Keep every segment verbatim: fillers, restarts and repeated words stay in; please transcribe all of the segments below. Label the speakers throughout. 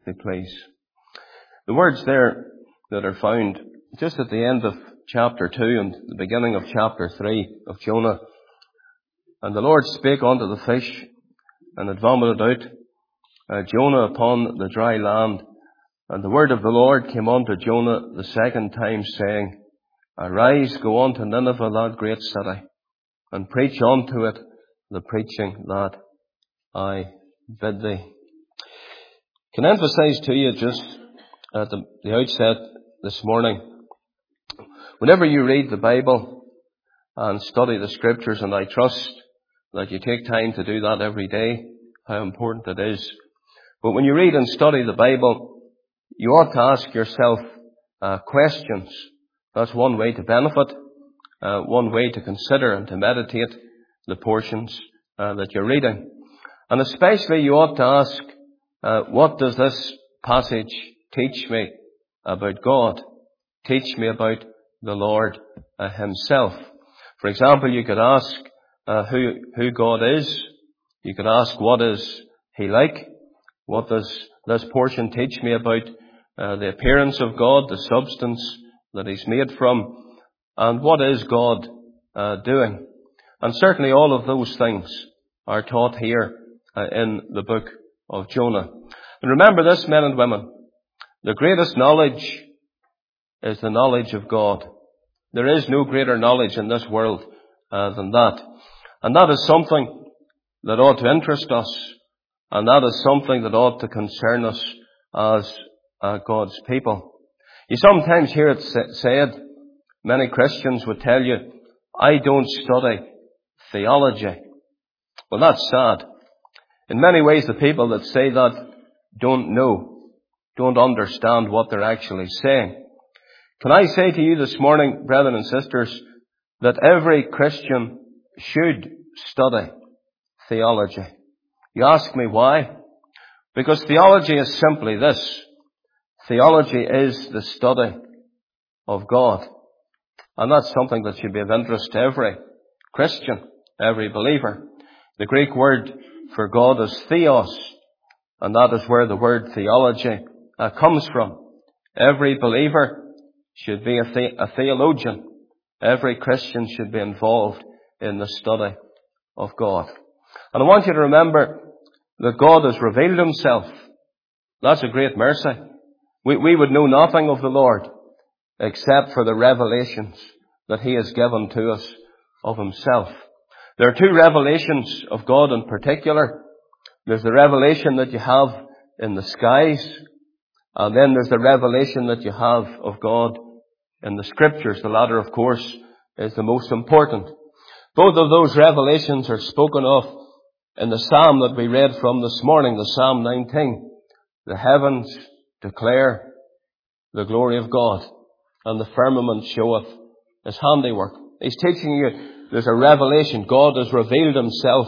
Speaker 1: they please. The words there that are found just at the end of chapter two and the beginning of chapter three of Jonah. And the Lord spake unto the fish, and it vomited out uh, Jonah upon the dry land. And the word of the Lord came unto Jonah the second time, saying, Arise, go unto Nineveh, that great city, and preach unto it the preaching that I bid thee. Can I emphasize to you just at the, the outset this morning, whenever you read the Bible and study the Scriptures, and I trust that you take time to do that every day, how important it is. But when you read and study the Bible, you ought to ask yourself uh, questions. That's one way to benefit, uh, one way to consider and to meditate the portions uh, that you're reading. And especially you ought to ask, uh, what does this passage teach me about God? Teach me about the Lord uh, Himself. For example, you could ask uh, who who God is. You could ask, what is He like? What does this portion teach me about uh, the appearance of God, the substance that He's made from, and what is God uh, doing? And certainly all of those things are taught here uh, in the book of Jonah. And remember this, men and women, the greatest knowledge is the knowledge of God. There is no greater knowledge in this world uh, than that. And that is something that ought to interest us, and that is something that ought to concern us as uh, God's people. You sometimes hear it said, many Christians would tell you, I don't study theology. Well, that's sad. In many ways, the people that say that don't know, don't understand what they're actually saying. Can I say to you this morning, brethren and sisters, that every Christian should study theology? You ask me why? Because theology is simply this. Theology is the study of God. And that's something that should be of interest to every Christian, every believer. The Greek word for God is theos, and that is where the word theology uh, comes from. Every believer should be a, the- a theologian. Every Christian should be involved in the study of God. And I want you to remember that God has revealed Himself. That's a great mercy. We, we would know nothing of the Lord except for the revelations that He has given to us of Himself. There are two revelations of God in particular. There's the revelation that you have in the skies, and then there's the revelation that you have of God in the Scriptures. The latter, of course, is the most important. Both of those revelations are spoken of in the psalm that we read from this morning, the Psalm nineteen. The heavens declare the glory of God, and the firmament showeth His handiwork. He's teaching you there's a revelation. God has revealed Himself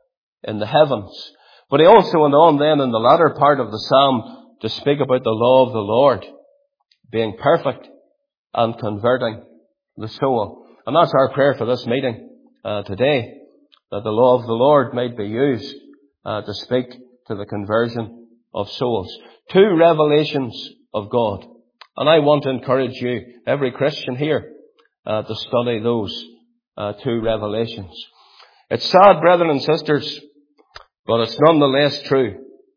Speaker 1: in the heavens. But he also went on then in the latter part of the psalm to speak about the law of the Lord being perfect and converting the soul. And that's our prayer for this meeting uh, today, that the law of the Lord might be used uh, to speak to the conversion of souls. Two revelations of God. And I want to encourage you, every Christian here, uh, to study those uh, two revelations. It's sad, brethren and sisters, but it's nonetheless true.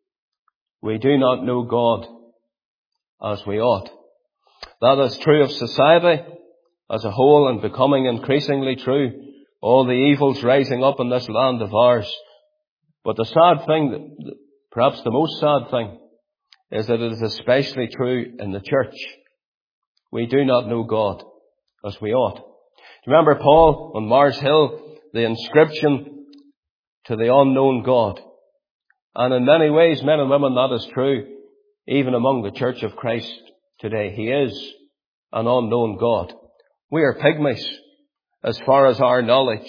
Speaker 1: We do not know God as we ought. That is true of society as a whole, and becoming increasingly true. All the evils rising up in this land of ours. But the sad thing, perhaps the most sad thing, is that it is especially true in the church. We do not know God as we ought. Remember Paul on Mars Hill, the inscription to the unknown God. And in many ways, men and women, that is true even among the Church of Christ today. He is an unknown God. We are pygmies as far as our knowledge,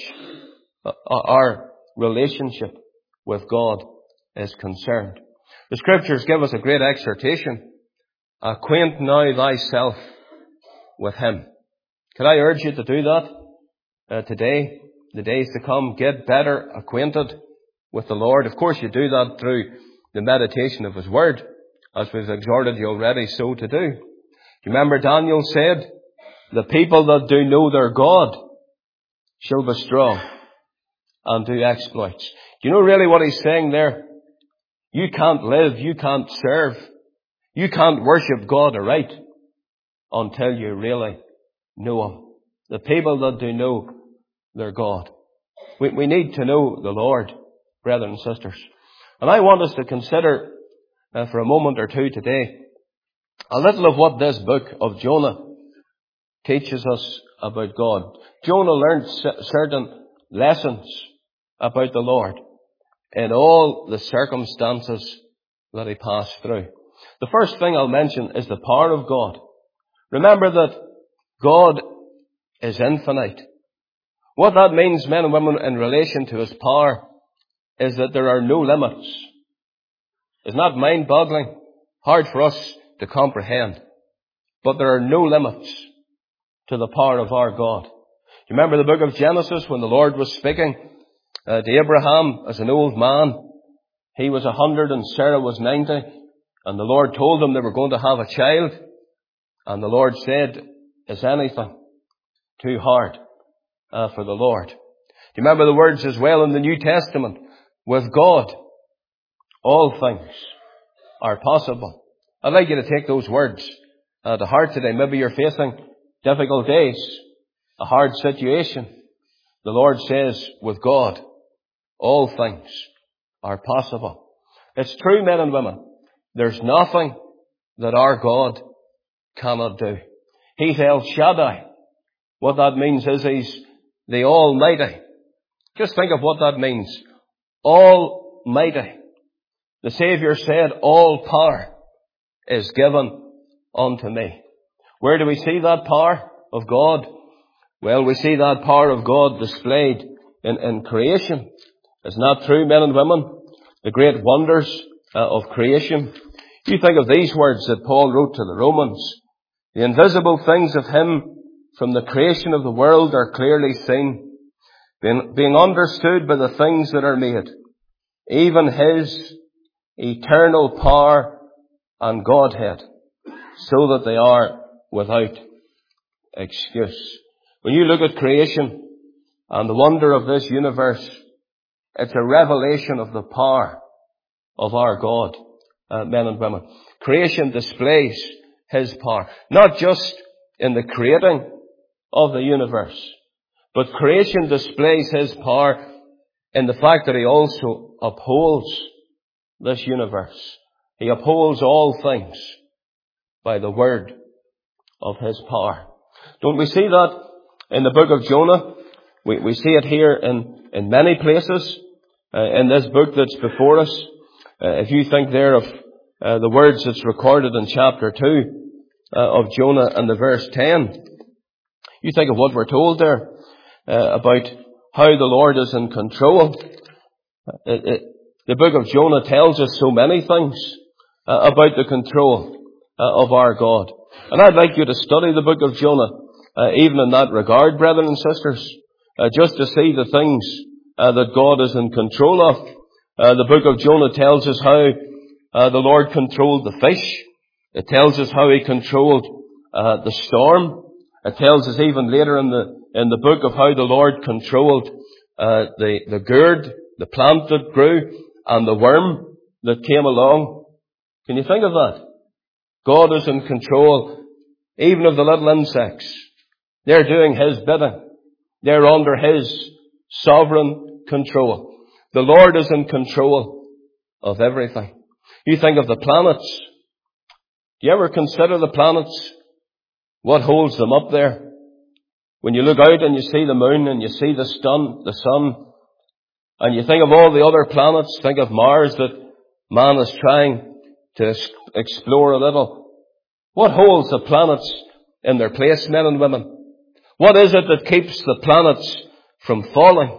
Speaker 1: our relationship with God is concerned. The Scriptures give us a great exhortation. Acquaint now thyself with Him. Can I urge you to do that uh, today, the days to come? Get better acquainted with the Lord. Of course, you do that through the meditation of His Word as we've exhorted you already so to do. Do you remember Daniel said, the people that do know their God shall be strong and do exploits. Do you know really what he's saying there? You can't live, you can't serve, you can't worship God aright until you really know Him. The people that do know their God. We, we need to know the Lord, brethren and sisters. And I want us to consider uh, for a moment or two today a little of what this book of Jonah teaches us about God. Jonah learned c- certain lessons about the Lord in all the circumstances that he passed through. The first thing I'll mention is the power of God. Remember that God is infinite. What that means, men and women, in relation to His power is that there are no limits. Isn't that mind-boggling? Hard for us to comprehend. But there are no limits to the power of our God. Do you remember the book of Genesis when the Lord was speaking uh, to Abraham as an old man? He was a hundred and Sarah was ninety. And the Lord told them they were going to have a child. And the Lord said, is anything too hard uh, for the Lord? Do you remember the words as well in the New Testament? With God, all things are possible. I'd like you to take those words uh, to heart today. Maybe you're facing difficult days, a hard situation. The Lord says, with God, all things are possible. It's true, men and women. There's nothing that our God cannot do. He's El Shaddai. What that means is He's the Almighty. Just think of what that means. Almighty. The Saviour said, all power is given unto me. Where do we see that power of God? Well, we see that power of God displayed in, in creation. Isn't that true, men and women? The great wonders uh, of creation. You think of these words that Paul wrote to the Romans. The invisible things of Him from the creation of the world are clearly seen, being, being understood by the things that are made, even His eternal power and Godhead, so that they are without excuse. When you look at creation and the wonder of this universe, it's a revelation of the power of our God, uh, men and women. Creation displays His power, not just in the creating of the universe, but creation displays His power in the fact that He also upholds this universe. He upholds all things by the word of His power. Don't we see that in the book of Jonah? We, we see it here in, in many places uh, in this book that's before us. Uh, if you think there of uh, the words that's recorded in chapter two uh, of Jonah and the verse ten, you think of what we're told there uh, about how the Lord is in control. It, it, the book of Jonah tells us so many things uh, about the control uh, of our God. And I'd like you to study the book of Jonah, uh, even in that regard, brethren and sisters, uh, just to see the things uh, that God is in control of. Uh, the book of Jonah tells us how uh, the Lord controlled the fish. It tells us how He controlled uh, the storm. It tells us even later in the in the book of how the Lord controlled uh, the the gourd, the plant that grew, and the worm that came along. Can you think of that? God is in control even of the little insects. They're doing His bidding. They're under His sovereign control. The Lord is in control of everything. You think of the planets. Do you ever consider the planets? What holds them up there? When you look out and you see the moon and you see the sun, the sun, and you think of all the other planets, think of Mars that man is trying to explore a little. What holds the planets in their place, men and women? What is it that keeps the planets from falling?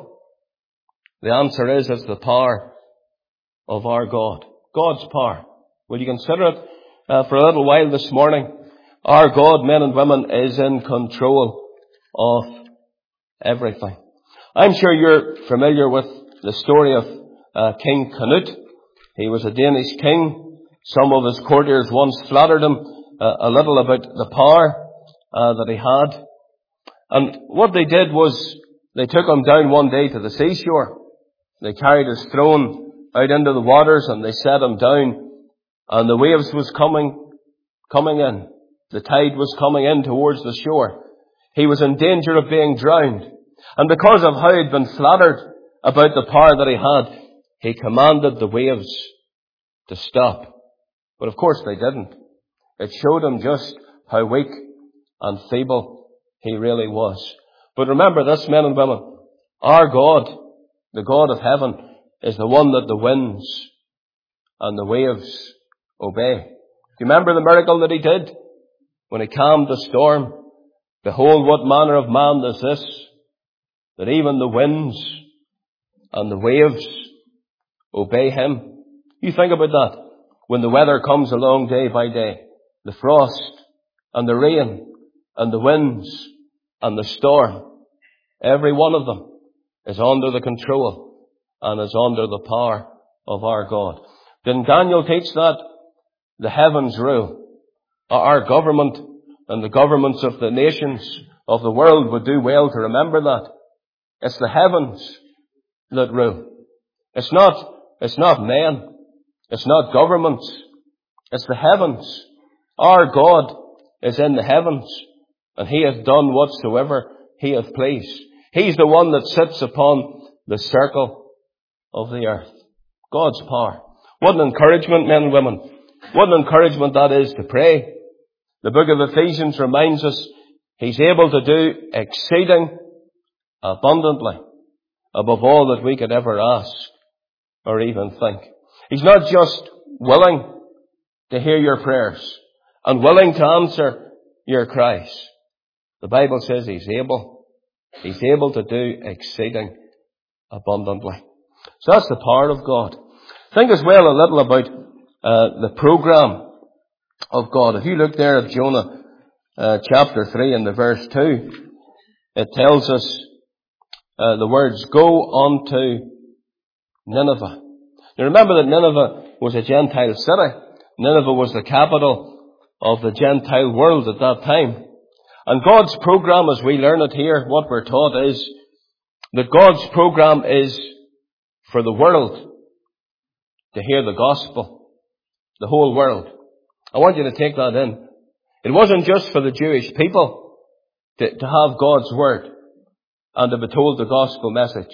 Speaker 1: The answer is, it's the power of our God. God's power. Will you consider it uh, for a little while this morning? Our God, men and women, is in control of everything. I'm sure you're familiar with the story of uh, King Canute. He was a Danish king Some of his courtiers once flattered him uh, a little about the power uh, that he had. And what they did was they took him down one day to the seashore. They carried his throne out into the waters and they set him down. And the waves was coming, coming in. The tide was coming in towards the shore. He was in danger of being drowned. And because of how he'd been flattered about the power that he had, he commanded the waves to stop. But of course they didn't. It showed him just how weak and feeble he really was. But remember this, men and women, our God, the God of heaven, is the one that the winds and the waves obey. Do you remember the miracle that he did? When he calmed the storm, behold, what manner of man is this, that even the winds and the waves obey him. You think about that. When the weather comes along day by day, the frost and the rain and the winds and the storm, every one of them is under the control and is under the power of our God. Didn't Daniel teach that? The heavens rule. Our government and the governments of the nations of the world would do well to remember that. It's the heavens that rule. It's not, it's not men. It's not governments. It's the heavens. Our God is in the heavens, and he hath done whatsoever he hath pleased. He's the one that sits upon the circle of the earth. God's power. What an encouragement, men and women. What an encouragement that is to pray. The book of Ephesians reminds us he's able to do exceeding abundantly above all that we could ever ask or even think. He's not just willing to hear your prayers and willing to answer your cries. The Bible says he's able. He's able to do exceeding abundantly. So that's the power of God. Think as well a little about uh, the program of God. If you look there at Jonah uh, chapter three and the verse two, it tells us uh, the words, go unto Nineveh. Now remember that Nineveh was a Gentile city. Nineveh was the capital of the Gentile world at that time. And God's program, as we learn it here, what we're taught is that God's program is for the world to hear the gospel. The whole world. I want you to take that in. It wasn't just for the Jewish people to, to have God's word and to be told the gospel message.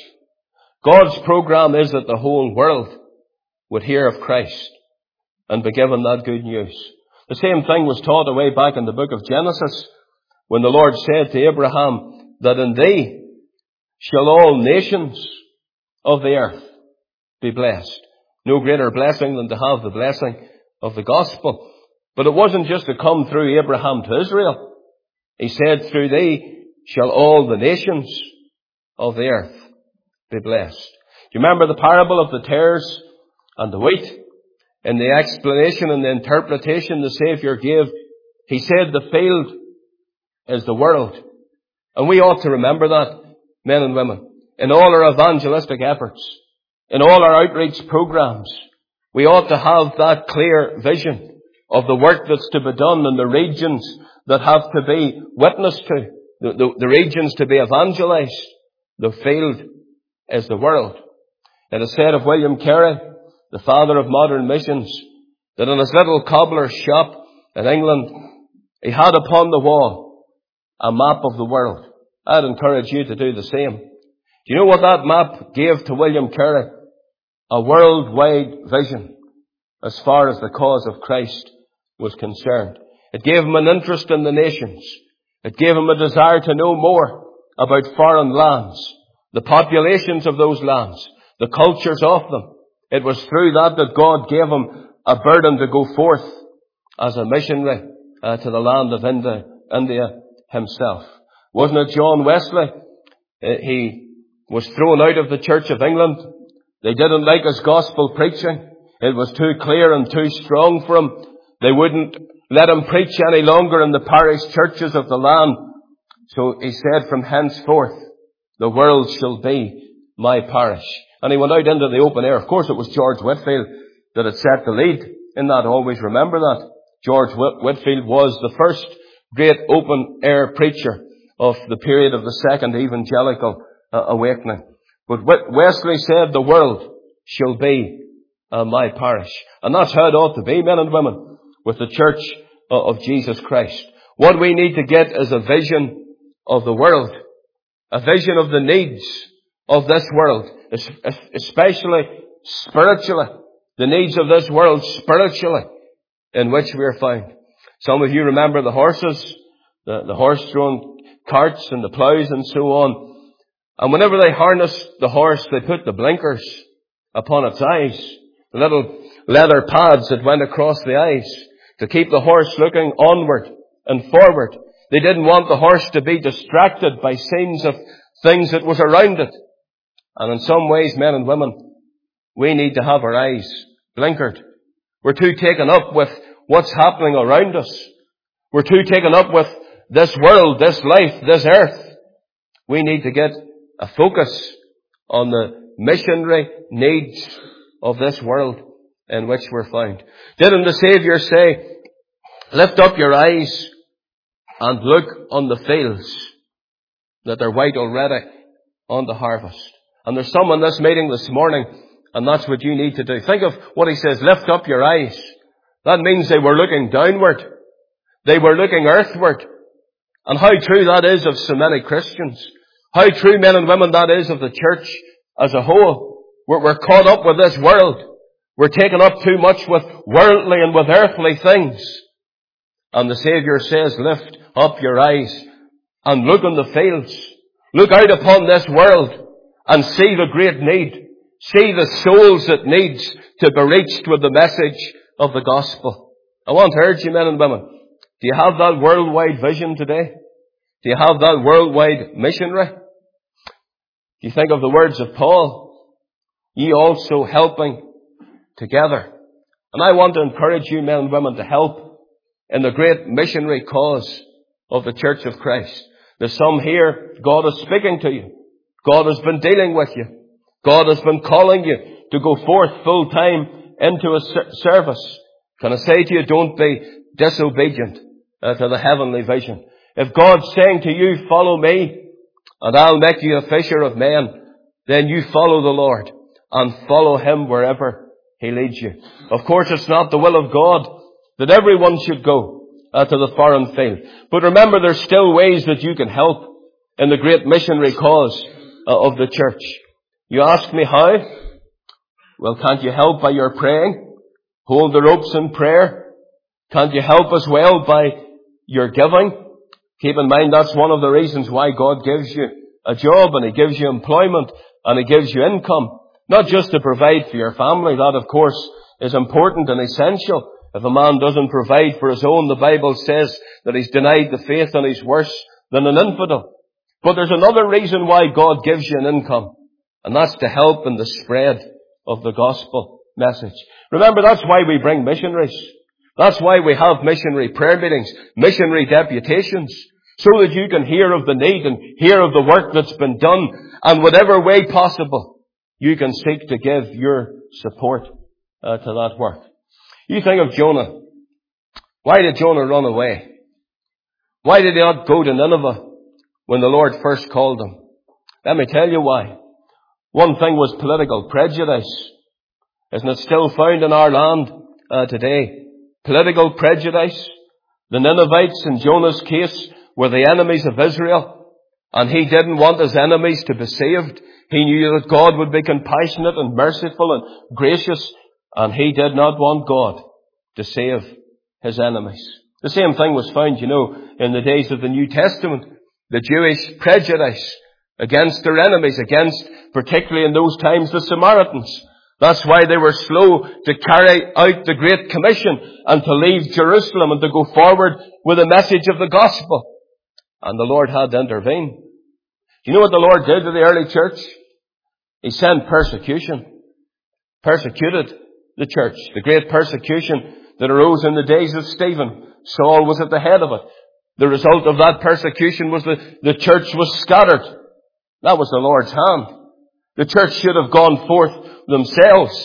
Speaker 1: God's program is that the whole world would hear of Christ and be given that good news. The same thing was taught away back in the book of Genesis when the Lord said to Abraham that in thee shall all nations of the earth be blessed. No greater blessing than to have the blessing of the gospel. But it wasn't just to come through Abraham to Israel. He said, through thee shall all the nations of the earth be blessed. Do you remember the parable of the tares and the wheat? In the explanation and the interpretation the Saviour gave, he said the field is the world. And we ought to remember that, men and women, in all our evangelistic efforts, in all our outreach programs. We ought to have that clear vision of the work that's to be done in the regions that have to be witnessed to, the, the, the regions to be evangelized. The field is the world. It is said of William Carey, the father of modern missions, that in his little cobbler's shop in England, he had upon the wall a map of the world. I'd encourage you to do the same. Do you know what that map gave to William Carey? A worldwide vision as far as the cause of Christ was concerned. It gave him an interest in the nations. It gave him a desire to know more about foreign lands, the populations of those lands, the cultures of them. It was through that that God gave him a burden to go forth as a missionary uh, to the land of India, India himself. Wasn't it John Wesley? Uh, he was thrown out of the Church of England. They didn't like his gospel preaching. It was too clear and too strong for him. They wouldn't let him preach any longer in the parish churches of the land. So he said, from henceforth, the world shall be my parish. And he went out into the open air. Of course, it was George Whitefield that had set the lead in that. Always remember that. George Whitefield was the first great open-air preacher of the period of the Second Evangelical uh, Awakening. But Wesley said, the world shall be uh, my parish. And that's how it ought to be, men and women, with the Church uh, of Jesus Christ. What we need to get is a vision of the world, a vision of the needs of this world, especially spiritually, the needs of this world spiritually, in which we are found. Some of you remember the horses, the, the horse-drawn carts and the ploughs and so on. And whenever they harnessed the horse, they put the blinkers upon its eyes, the little leather pads that went across the eyes to keep the horse looking onward and forward. They didn't want the horse to be distracted by scenes of things that was around it. And in some ways, men and women, we need to have our eyes blinkered. We're too taken up with what's happening around us. We're too taken up with this world, this life, this earth. We need to get a focus on the missionary needs of this world in which we're found. Didn't the Saviour say, lift up your eyes and look on the fields, that they're white already on the harvest? And there's some in this meeting this morning, and that's what you need to do. Think of what he says, lift up your eyes. That means they were looking downward. They were looking earthward. And how true that is of so many Christians. How true, men and women, that is of the church as a whole. We're, we're caught up with this world. We're taken up too much with worldly and with earthly things. And the Saviour says, lift up your eyes and look on the fields. Look out upon this world and see the great need. See the souls it needs to be reached with the message of the gospel. I want to urge you, men and women, do you have that worldwide vision today? Do you have that worldwide missionary? Do you think of the words of Paul? Ye also helping together. And I want to encourage you, men and women, to help in the great missionary cause of the Church of Christ. There's some here, God is speaking to you. God has been dealing with you. God has been calling you to go forth full time into a service. Can I say to you, don't be disobedient uh, to the heavenly vision. If God's saying to you, follow me, and I'll make you a fisher of men, then you follow the Lord and follow Him wherever He leads you. Of course, it's not the will of God that everyone should go uh, to the foreign field. But remember, there's still ways that you can help in the great missionary cause uh, of the church. You ask me how? Well, can't you help by your praying? Hold the ropes in prayer. Can't you help as well by your giving? Keep in mind, that's one of the reasons why God gives you a job and He gives you employment and He gives you income. Not just to provide for your family. That, of course, is important and essential. If a man doesn't provide for his own, the Bible says that he's denied the faith and he's worse than an infidel. But there's another reason why God gives you an income. And that's to help in the spread of the gospel message. Remember, that's why we bring missionaries. That's why we have missionary prayer meetings, missionary deputations, so that you can hear of the need and hear of the work that's been done, and whatever way possible, you can seek to give your support uh, to that work. You think of Jonah. Why did Jonah run away? Why did he not go to Nineveh when the Lord first called him? Let me tell you why. One thing was political prejudice. Isn't it still found in our land uh, today? Political prejudice. The Ninevites, in Jonah's case, were the enemies of Israel, and he didn't want his enemies to be saved. He knew that God would be compassionate and merciful and gracious, and he did not want God to save his enemies. The same thing was found, you know, in the days of the New Testament. The Jewish prejudice against their enemies, against, particularly in those times, the Samaritans. That's why they were slow to carry out the Great Commission and to leave Jerusalem and to go forward with the message of the gospel. And the Lord had to intervene. Do you know what the Lord did to the early church? He sent persecution. Persecuted the church. The great persecution that arose in the days of Stephen. Saul was at the head of it. The result of that persecution was that the church was scattered. That was the Lord's hand. The church should have gone forth themselves.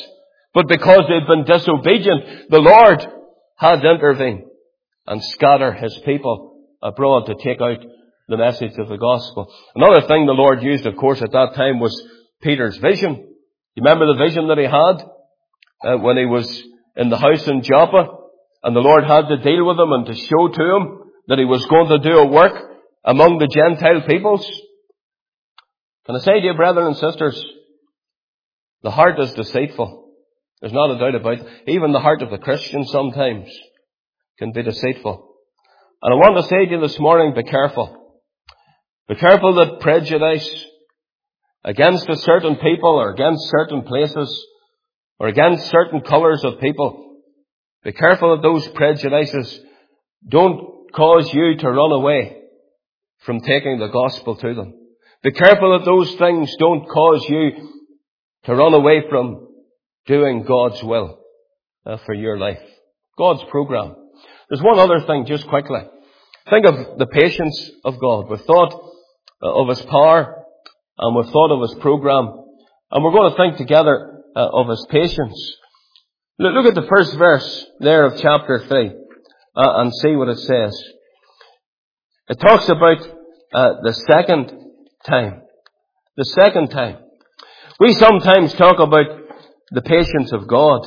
Speaker 1: But because they'd been disobedient, the Lord had to intervene and scatter his people abroad to take out the message of the gospel. Another thing the Lord used, of course, at that time was Peter's vision. You remember the vision that he had uh, when he was in the house in Joppa, and the Lord had to deal with him and to show to him that he was going to do a work among the Gentile peoples. Can I say to you, brethren and sisters, the heart is deceitful. There's not a doubt about it. Even the heart of the Christian sometimes can be deceitful. And I want to say to you this morning, be careful. Be careful that prejudice against a certain people or against certain places or against certain colours of people, be careful that those prejudices don't cause you to run away from taking the gospel to them. Be careful that those things don't cause you to run away from doing God's will uh, for your life. God's program. There's one other thing, just quickly. Think of the patience of God. We've thought uh, of his power, and we've thought of his program, and we're going to think together uh, of his patience. Look, look at the first verse there of chapter three uh, and see what it says. It talks about uh, the second time. The second time. We sometimes talk about the patience of God.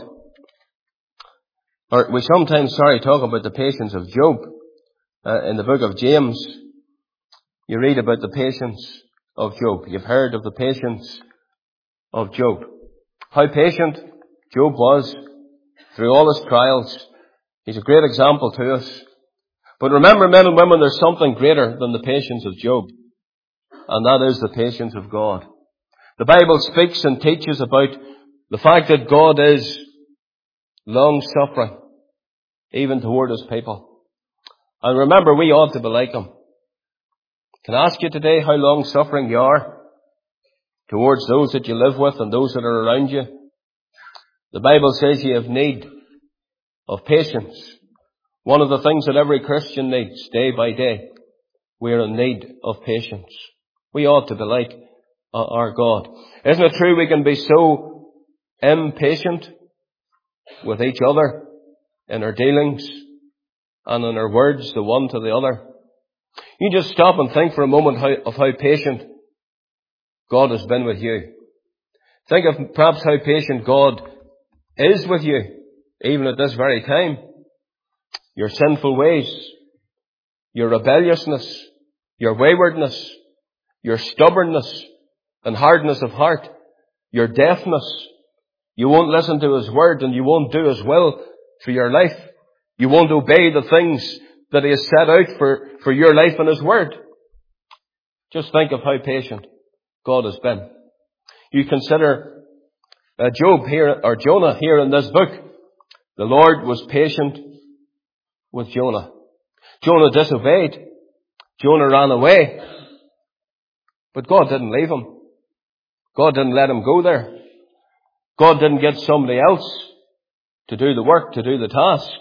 Speaker 1: Or we sometimes, sorry, talk about the patience of Job. Uh, in the book of James, you read about the patience of Job. You've heard of the patience of Job. How patient Job was through all his trials. He's a great example to us. But remember, men and women, there's something greater than the patience of Job. And that is the patience of God. The Bible speaks and teaches about the fact that God is long-suffering, even toward his people. And remember, we ought to be like him. Can I ask you today how long-suffering you are towards those that you live with and those that are around you? The Bible says you have need of patience. One of the things that every Christian needs day by day, we are in need of patience. We ought to be like uh, our God. Isn't it true we can be so impatient with each other in our dealings and in our words, the one to the other? You just stop and think for a moment how, of how patient God has been with you. Think of perhaps how patient God is with you, even at this very time. Your sinful ways, your rebelliousness, your waywardness, your stubbornness and hardness of heart, your deafness. You won't listen to his word and you won't do his will for your life. You won't obey the things that he has set out for, for your life and his word. Just think of how patient God has been. You consider uh, Job here, or Jonah here in this book. The Lord was patient with Jonah. Jonah disobeyed. Jonah ran away. But God didn't leave him. God didn't let him go there. God didn't get somebody else to do the work, to do the task.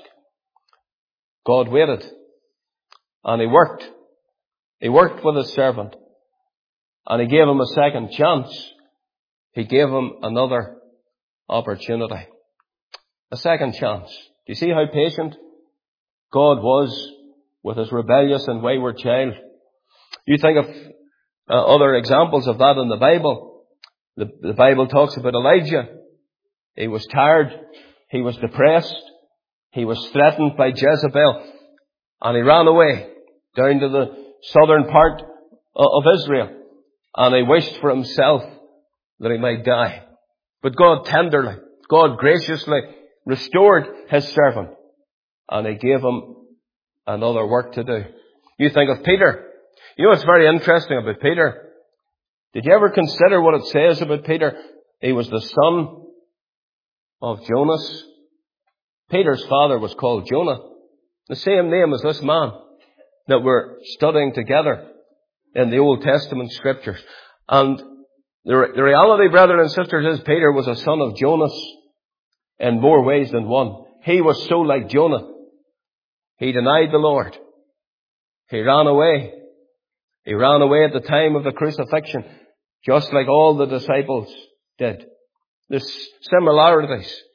Speaker 1: God waited. And he worked. He worked with his servant. And he gave him a second chance. He gave him another opportunity. A second chance. Do you see how patient God was with his rebellious and wayward child? You think of uh, other examples of that in the Bible. The, the Bible talks about Elijah. He was tired. He was depressed. He was threatened by Jezebel. And he ran away down to the southern part of Israel. And he wished for himself that he might die. But God tenderly, God graciously restored his servant. And he gave him another work to do. You think of Peter. You know what's very interesting about Peter? Did you ever consider what it says about Peter? He was the son of Jonas. Peter's father was called Jonah. The same name as this man that we're studying together in the Old Testament scriptures. And the, the reality, brethren and sisters, is Peter was a son of Jonas in more ways than one. He was so like Jonah. He denied the Lord. He ran away. He ran away at the time of the crucifixion, just like all the disciples did. There's similarities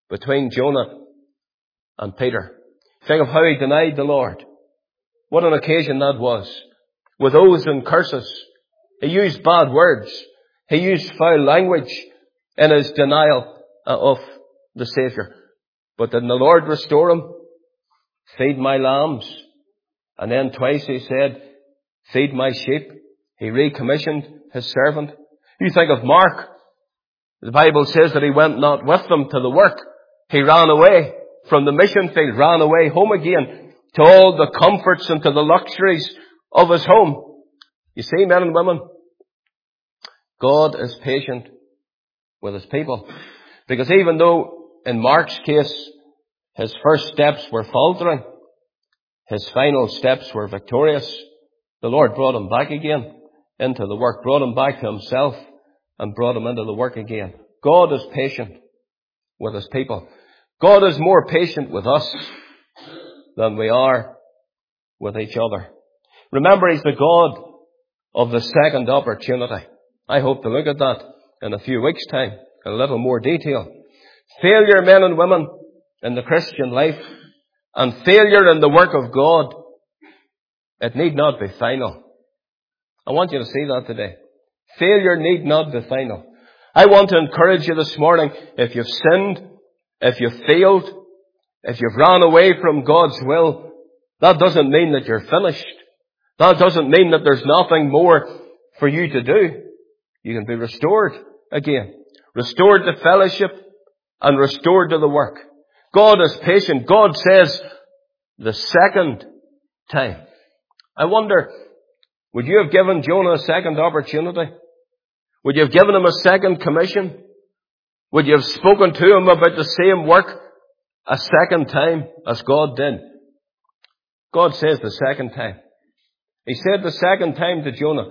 Speaker 1: between Jonah and Peter. Think of how he denied the Lord. What an occasion that was. With oaths and curses. He used bad words. He used foul language in his denial of the Saviour. But did the Lord restore him? Feed my lambs. And then twice he said, feed my sheep. He recommissioned his servant. You think of Mark. The Bible says that he went not with them to the work. He ran away from the mission field, ran away home again to all the comforts and to the luxuries of his home. You see, men and women, God is patient with his people. Because even though in Mark's case, his first steps were faltering, his final steps were victorious, the Lord brought him back again into the work, brought him back to himself, and brought him into the work again. God is patient with his people. God is more patient with us than we are with each other. Remember, he's the God of the second opportunity. I hope to look at that in a few weeks' time in a little more detail. Failure, men and women, in the Christian life, and failure in the work of God, it need not be final. I want you to see that today. Failure need not be final. I want to encourage you this morning, if you've sinned, if you've failed, if you've run away from God's will, that doesn't mean that you're finished. That doesn't mean that there's nothing more for you to do. You can be restored again. Restored to fellowship and restored to the work. God is patient. God says the second time. I wonder, would you have given Jonah a second opportunity? Would you have given him a second commission? Would you have spoken to him about the same work a second time as God did? God says the second time. He said the second time to Jonah,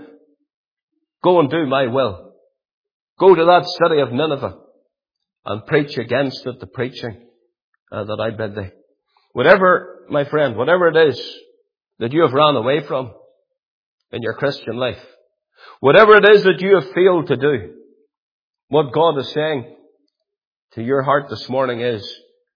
Speaker 1: go and do my will. Go to that city of Nineveh and preach against it, the preaching uh, that I bid thee. Whatever, my friend, whatever it is that you have run away from in your Christian life, whatever it is that you have failed to do, what God is saying to your heart this morning is,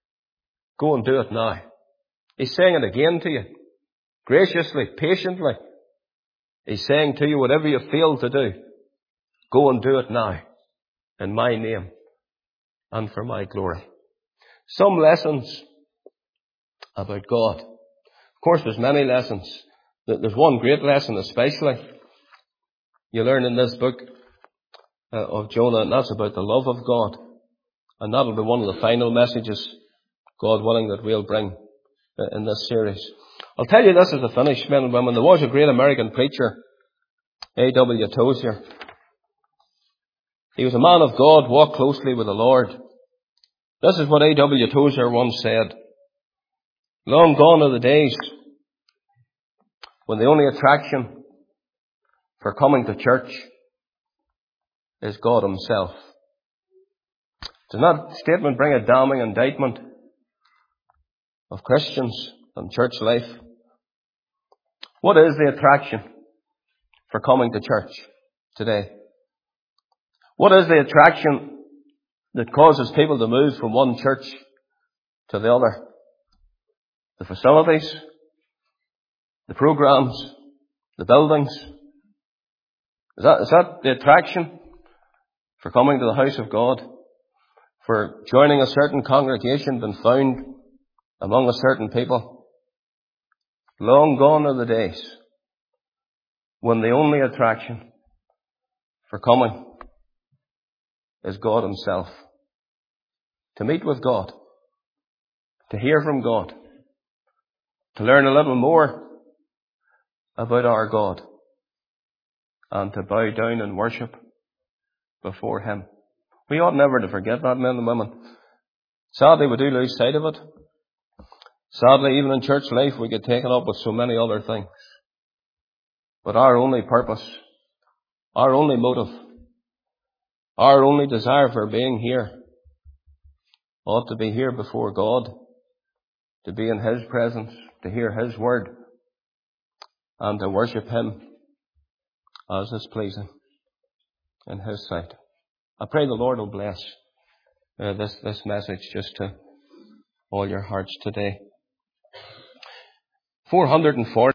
Speaker 1: go and do it now. He's saying it again to you, graciously, patiently. He's saying to you, whatever you failed to do, go and do it now, in my name and for my glory. Some lessons about God. Of course, there's many lessons. There's one great lesson especially you learn in this book uh, of Jonah, and that's about the love of God. And that'll be one of the final messages, God willing, that we'll bring uh, in this series. I'll tell you this as a finish, men and women. There was a great American preacher, A W Tozer. He was a man of God, walked closely with the Lord. This is what A W Tozer once said. Long gone are the days when the only attraction for coming to church is God himself. Does that statement bring a damning indictment of Christians and church life? What is the attraction for coming to church today? What is the attraction that causes people to move from one church to the other? The facilities, the programs, the buildings. Is that, is that the attraction for coming to the house of God? For joining a certain congregation, been found among a certain people? Long gone are the days when the only attraction for coming is God himself. To meet with God, to hear from God, to learn a little more about our God, and to bow down and worship before him. We ought never to forget that, men and women. Sadly, we do lose sight of it. Sadly, even in church life, we get taken up with so many other things. But our only purpose, our only motive, our only desire for being here ought to be here before God, to be in his presence, to hear his word, and to worship him as is pleasing in his sight. I pray the Lord will bless uh, this, this message just to all your hearts today. four hundred forty